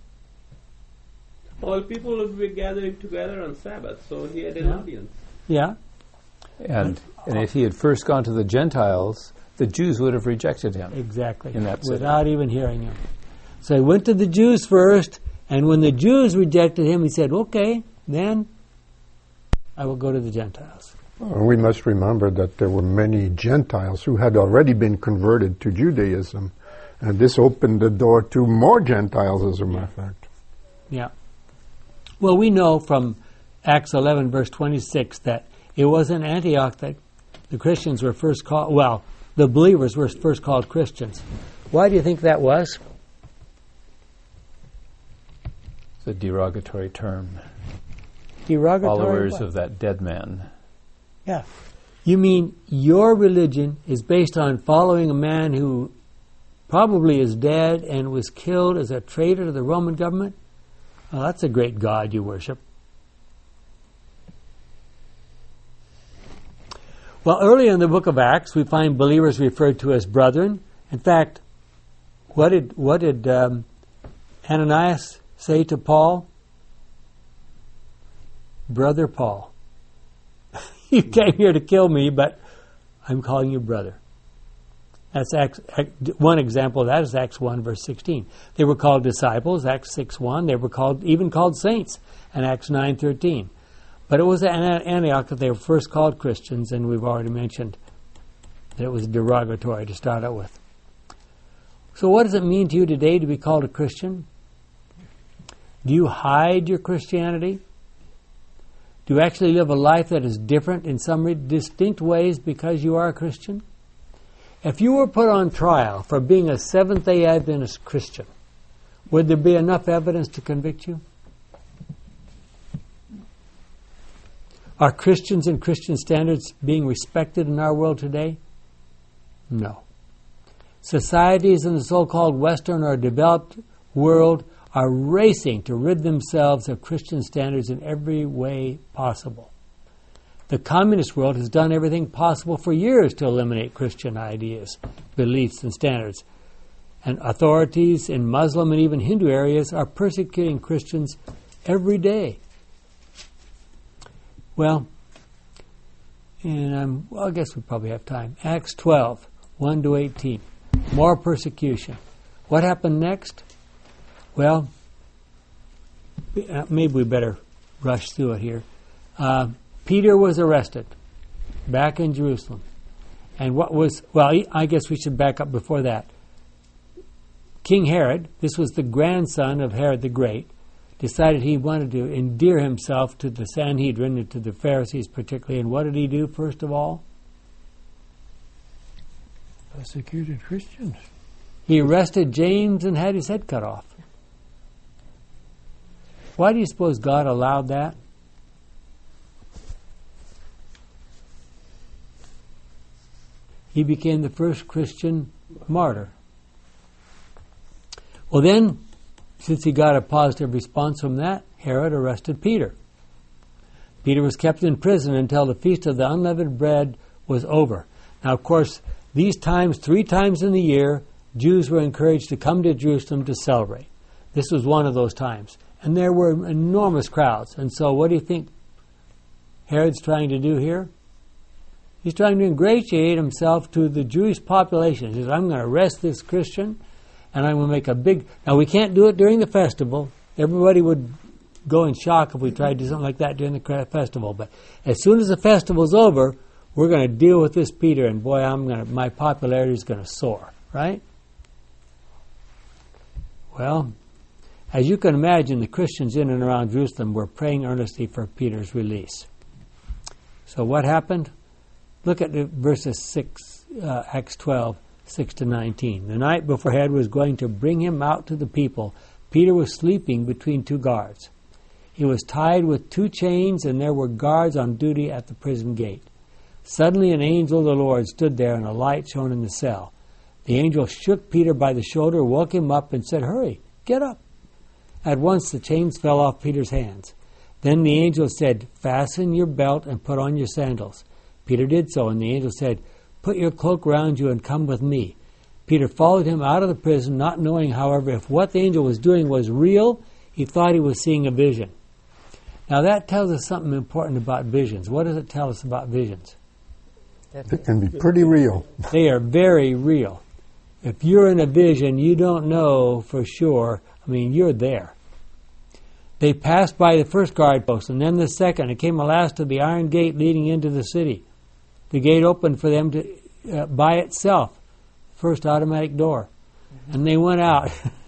All people would be gathering together on Sabbath, so he had an
Yeah.
audience.
Yeah.
And and if he had first gone to the Gentiles, the Jews would have rejected him.
Exactly.
In that setting.
Without even hearing him. So he went to the Jews first, and when the Jews rejected him, he said, okay, then I will go to the Gentiles.
Well, we must remember that there were many Gentiles who had already been converted to Judaism, and this opened the door to more Gentiles, as a matter of fact.
Yeah. Well, we know from Acts eleven, verse twenty-six, that it was in Antioch that the Christians were first called, well, the believers were first called Christians. Why do you think that was?
It's a derogatory term.
Derogatory?
Followers
what?
of that dead man.
Yeah. You mean your religion is based on following a man who probably is dead and was killed as a traitor to the Roman government? Well, that's a great God you worship. Well, early in the book of Acts, we find believers referred to as brethren. In fact, what did what did um, Ananias say to Paul? Brother Paul. You came here to kill me, but I'm calling you brother. That's Acts, one example of that is Acts one, verse sixteen. They were called disciples, Acts six one. They were called even called saints, in Acts nine thirteen. But it was at Antioch that they were first called Christians, and we've already mentioned that it was derogatory to start out with. So what does it mean to you today to be called a Christian? Do you hide your Christianity? Do you actually live a life that is different in some re- distinct ways because you are a Christian? If you were put on trial for being a Seventh-day Adventist Christian, would there be enough evidence to convict you? Are Christians and Christian standards being respected in our world today? No. Societies in the so-called Western or developed world are racing to rid themselves of Christian standards in every way possible. The communist world has done everything possible for years to eliminate Christian ideas, beliefs, and standards. And authorities in Muslim and even Hindu areas are persecuting Christians every day. Well, and um, well, I guess we probably have time. Acts twelve, one to eighteen. More persecution. What happened next? Well, maybe we better rush through it here. Uh, Peter was arrested back in Jerusalem. And what was, well, I guess we should back up before that. King Herod, this was the grandson of Herod the Great, decided he wanted to endear himself to the Sanhedrin and to the Pharisees particularly. And what did he do first of all?
Persecuted Christians.
He arrested James and had his head cut off. Why do you suppose God allowed that? He became the first Christian martyr. Well then, since he got a positive response from that, Herod arrested Peter. Peter was kept in prison until the Feast of the Unleavened Bread was over. Now, of course, these times, three times in the year, Jews were encouraged to come to Jerusalem to celebrate. This was one of those times. And there were enormous crowds. And so what do you think Herod's trying to do here? He's trying to ingratiate himself to the Jewish population. He says, I'm going to arrest this Christian, and I'm going to make a big... Now, we can't do it during the festival. Everybody would go in shock if we tried to do something like that during the festival. But as soon as the festival's over, we're going to deal with this Peter, and boy, I'm going to, my popularity is going to soar, right? Well, as you can imagine, the Christians in and around Jerusalem were praying earnestly for Peter's release. So what happened? Look at the verses six, uh, Acts twelve, six to nineteen. The night before Herod was going to bring him out to the people, Peter was sleeping between two guards. He was tied with two chains, and there were guards on duty at the prison gate. Suddenly an angel of the Lord stood there, and a light shone in the cell. The angel shook Peter by the shoulder, woke him up, and said, "Hurry, get up." At once the chains fell off Peter's hands. Then the angel said, "Fasten your belt and put on your sandals." Peter did so, and the angel said, "Put your cloak round you and come with me." Peter followed him out of the prison, not knowing, however, if what the angel was doing was real. He thought he was seeing a vision. Now that tells us something important about visions. What does it tell us about visions?
It can be pretty real.
They are very real. If you're in a vision, you don't know for sure. I mean, you're there. They passed by the first guard post, and then the second, and came at last to the iron gate leading into the city. The gate opened for them to uh, by itself, first automatic door, mm-hmm. and they went out.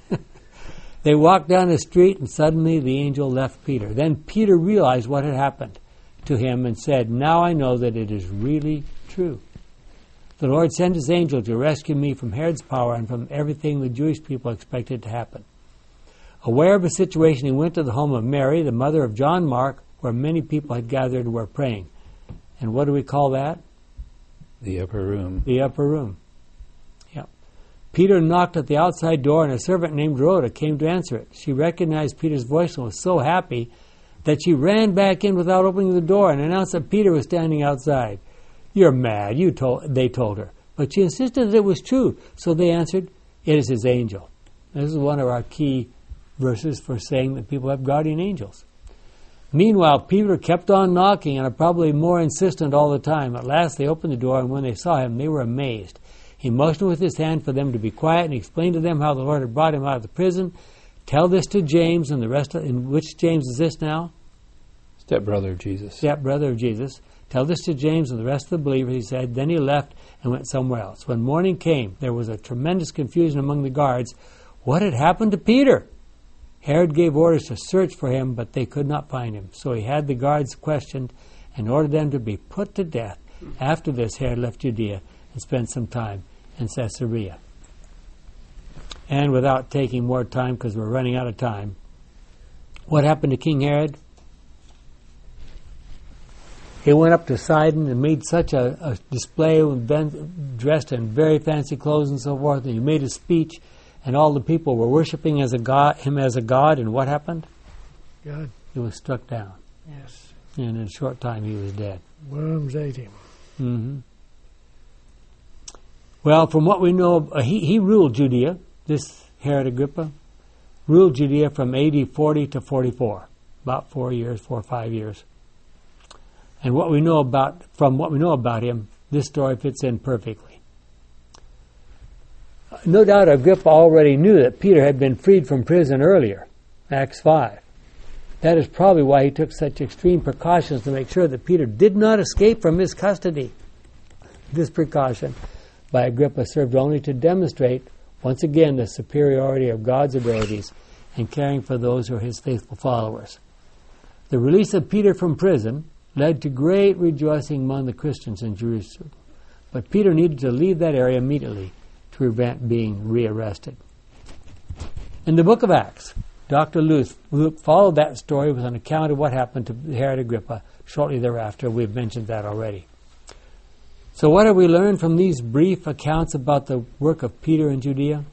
They walked down the street, and suddenly the angel left Peter. Then Peter realized what had happened to him and said, "Now I know that it is really true. The Lord sent his angel to rescue me from Herod's power and from everything the Jewish people expected to happen." Aware of the situation, he went to the home of Mary, the mother of John Mark, where many people had gathered and were praying. And what do we call that?
The upper room.
The upper room. Yep. Peter knocked at the outside door, and a servant named Rhoda came to answer it. She recognized Peter's voice and was so happy that she ran back in without opening the door and announced that Peter was standing outside. "You're mad," you told, they told her. But she insisted that it was true. So they answered, "It is his angel." This is one of our key verses for saying that people have guardian angels. Meanwhile, Peter kept on knocking and are probably more insistent all the time. At last they opened the door, and when they saw him, they were amazed. He motioned with his hand for them to be quiet, and he explained to them how the Lord had brought him out of the prison. Tell this to James and the rest of... And which James is this now?
Stepbrother of Jesus.
Stepbrother of Jesus. Tell this to James and the rest of the believers, he said. Then he left and went somewhere else. When morning came, there was a tremendous confusion among the guards. What had happened to Peter? Herod gave orders to search for him, but they could not find him. So he had the guards questioned and ordered them to be put to death. After this, Herod left Judea and spent some time in Caesarea. And without taking more time, because we're running out of time, what happened to King Herod? He went up to Sidon and made such a, a display, been dressed in very fancy clothes and so forth, and he made a speech, and all the people were worshiping as a god, him as a god, and what happened?
God.
He was struck down.
Yes.
And in a short time he was dead.
Worms ate him.
Mm-hmm. Well, from what we know, uh, he, he ruled Judea, this Herod Agrippa, ruled Judea from A D forty to forty-four, about four years, four or five years. And what we know about, from what we know about him, this story fits in perfectly. No doubt Agrippa already knew that Peter had been freed from prison earlier, Acts five. That is probably why he took such extreme precautions to make sure that Peter did not escape from his custody. This precaution by Agrippa served only to demonstrate, once again, the superiority of God's abilities in caring for those who are his faithful followers. The release of Peter from prison led to great rejoicing among the Christians in Jerusalem. But Peter needed to leave that area immediately to prevent being rearrested. In the book of Acts, Doctor Luke followed that story with an account of what happened to Herod Agrippa shortly thereafter. We've mentioned that already. So what have we learned from these brief accounts about the work of Peter in Judea?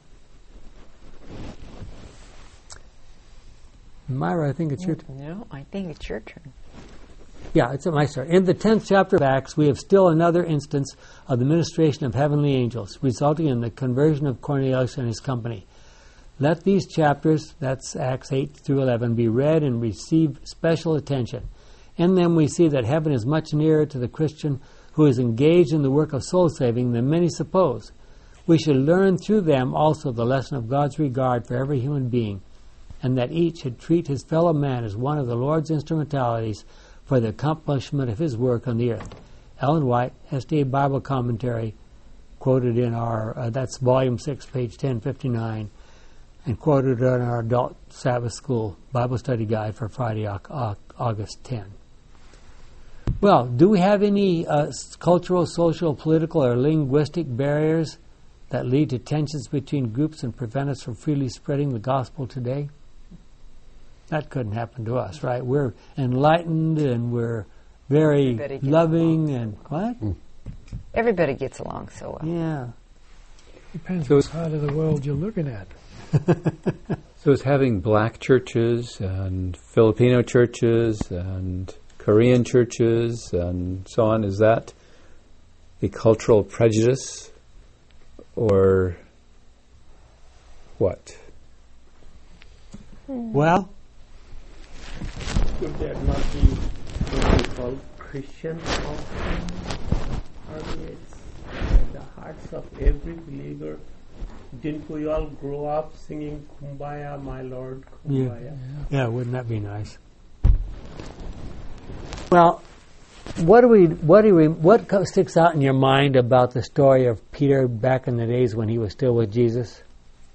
Myra, I think it's your turn.
No, I think it's your turn.
Yeah, it's my turn. In the tenth chapter of Acts, we have still another instance of the ministration of heavenly angels, resulting in the conversion of Cornelius and his company. Let these chapters, that's Acts eight through eleven, be read and receive special attention. In them we see that heaven is much nearer to the Christian who is engaged in the work of soul saving than many suppose. We should learn through them also the lesson of God's regard for every human being, and that each should treat his fellow man as one of the Lord's instrumentalities for the accomplishment of his work on the earth. Ellen White, S D A Bible Commentary, quoted in our, uh, that's volume six, page ten fifty-nine, and quoted in our Adult Sabbath School Bible Study Guide for Friday, August tenth. Well, do we have any uh, cultural, social, political, or linguistic barriers that lead to tensions between groups and prevent us from freely spreading the gospel today? That couldn't happen to us, right? We're enlightened and we're very loving and what?
Everybody gets along so well.
Yeah.
Depends
So
what side of the world you're looking at.
So is having black churches and Filipino churches and Korean churches and so on, is that a cultural prejudice or what?
Well,
Could there not be what we call Christian offering? I mean, it's in the hearts of every believer. Didn't we all grow up singing Kumbaya, my Lord, Kumbaya?
yeah, yeah, wouldn't that be nice? Well, what do we, what do we, what co- sticks out in your mind about the story of Peter back in the days when he was still with Jesus?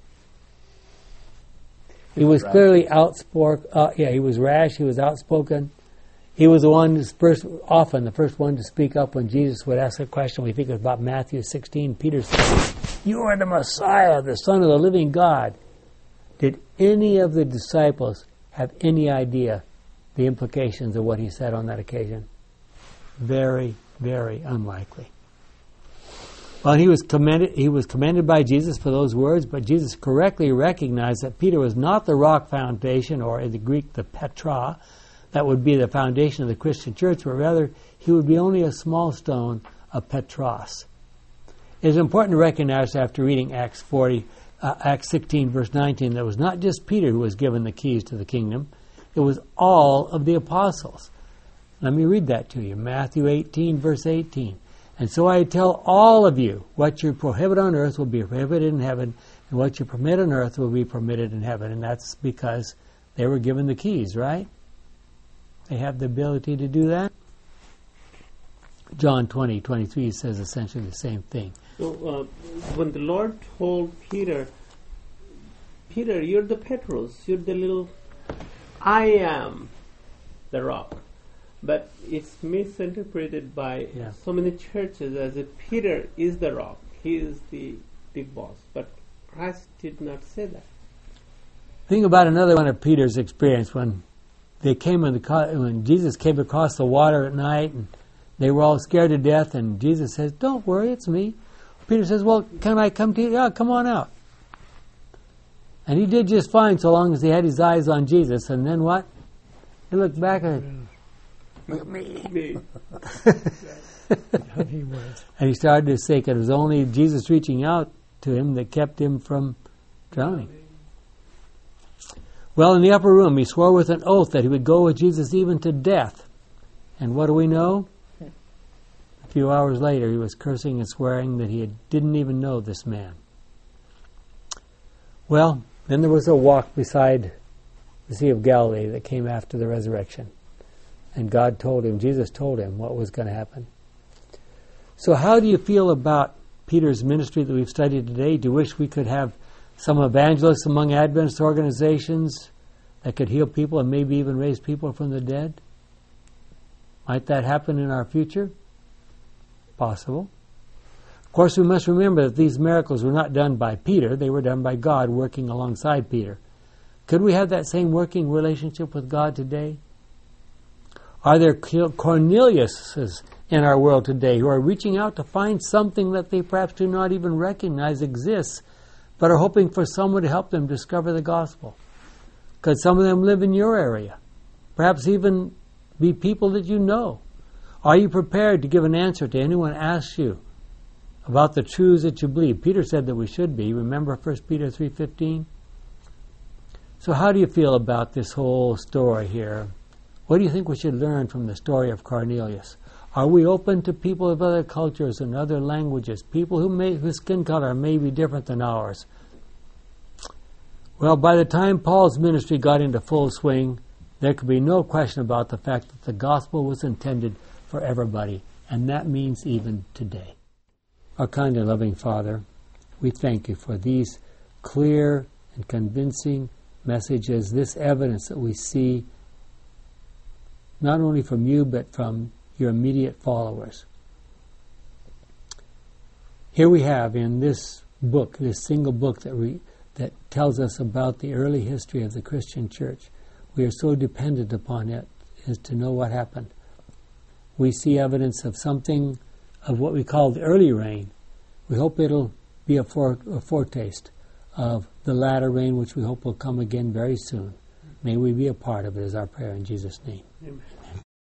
He was
rash.
clearly outspoken. Uh, yeah, he was rash. He was outspoken. He was the one who's first, often the first one to speak up when Jesus would ask a question. We think about Matthew sixteen. Peter said, "You are the Messiah, the Son of the living God." Did any of the disciples have any idea the implications of what he said on that occasion? Very, very unlikely. Well, he was commended, he was commended by Jesus for those words, but Jesus correctly recognized that Peter was not the rock foundation, or in the Greek, the Petra, that would be the foundation of the Christian church, but rather he would be only a small stone of Petros. It is important to recognize after reading Acts forty, uh, Acts sixteen, verse nineteen, that it was not just Peter who was given the keys to the kingdom. It was all of the apostles. Let me read that to you. Matthew eighteen, verse eighteen. And so I tell all of you, what you prohibit on earth will be prohibited in heaven, and what you permit on earth will be permitted in heaven. And that's because they were given the keys, right? They have the ability to do that. John twenty, twenty-three says essentially the same thing.
So uh, when the Lord told Peter, Peter, you're the Petros, you're the little, I am the rock. But it's misinterpreted by
Yeah.
so many churches as if Peter is the rock, he is the big boss. But Christ did not say that.
Think about another one of Peter's experience when they came in the co- when Jesus came across the water at night, and they were all scared to death. And Jesus says, "Don't worry, it's me." Peter says, "Well, can I come to you?" "Yeah, come on out." And he did just fine so long as he had his eyes on Jesus. And then what? He looked back and
Me.
He was.
and he started to sink. It was only Jesus reaching out to him that kept him from drowning. Well, in the upper room, he swore with an oath that he would go with Jesus even to death. And what do we know? A few hours later, he was cursing and swearing that he had, didn't even know this man. Well, then there was a walk beside the Sea of Galilee that came after the resurrection. And God told him, Jesus told him what was going to happen. So how do you feel about Peter's ministry that we've studied today? Do you wish we could have some evangelists among Adventist organizations that could heal people and maybe even raise people from the dead? Might that happen in our future? Possible. Of course, we must remember that these miracles were not done by Peter. They were done by God working alongside Peter. Could we have that same working relationship with God today? Are there Corneliuses in our world today who are reaching out to find something that they perhaps do not even recognize exists, but are hoping for someone to help them discover the gospel? Could some of them live in your area? Perhaps even be people that you know. Are you prepared to give an answer to anyone who asks you about the truths that you believe? Peter said that we should be. Remember First Peter three fifteen? So how do you feel about this whole story here? What do you think we should learn from the story of Cornelius? Are we open to people of other cultures and other languages, people who may, whose skin color may be different than ours? Well, by the time Paul's ministry got into full swing, there could be no question about the fact that the gospel was intended for everybody, and that means even today. Our kind and loving Father, we thank you for these clear and convincing messages, this evidence that we see not only from you but from your immediate followers. Here we have in this book, this single book that we, that tells us about the early history of the Christian church. We are so dependent upon it as to know what happened. We see evidence of something of what we call the early rain. We hope it'll be a, fore, a foretaste of the latter rain, which we hope will come again very soon. May we be a part of it, is our prayer in Jesus' name.
Amen.